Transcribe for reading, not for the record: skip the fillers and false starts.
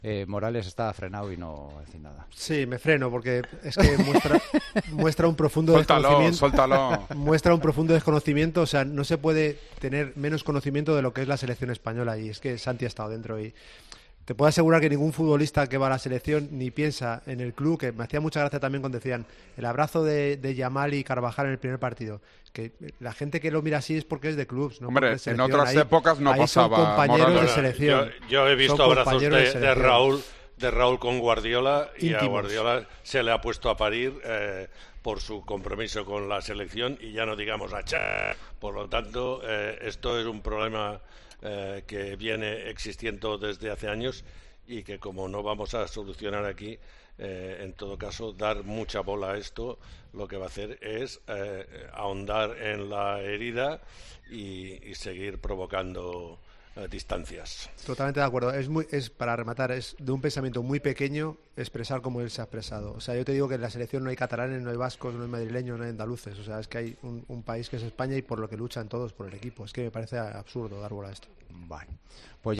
Morales está frenado y no va a decir nada. Sí, me freno porque es que muestra un profundo Suéltalo, desconocimiento. suéltalo. Muestra un profundo desconocimiento, o sea, no se puede tener menos conocimiento de lo que es la selección española, y es que Santi ha estado dentro y te puedo asegurar que ningún futbolista que va a la selección ni piensa en el club, que me hacía mucha gracia también cuando decían el abrazo de Yamal y Carvajal en el primer partido, que la gente que lo mira así es porque es de clubs, no Hombre, porque es selección. en otras épocas no ahí pasaba, son compañeros Morales. de selección. Yo he visto Son abrazos compañeros de de selección. Raúl con Guardiola, y a Íntimos. Guardiola se le ha puesto a parir por su compromiso con la selección, y ya no digamos a Chá. Por lo tanto, esto es un problema que viene existiendo desde hace años y que, como no vamos a solucionar aquí, en todo caso, dar mucha bola a esto, lo que va a hacer es ahondar en la herida y seguir provocando distancias. Totalmente de acuerdo. Para rematar, es de un pensamiento muy pequeño expresar como él se ha expresado. O sea, yo te digo que en la selección no hay catalanes, no hay vascos, no hay madrileños, no hay andaluces. O sea, es que hay un país que es España y por lo que luchan todos por el equipo. Es que me parece absurdo dar bola a esto. Vale. Pues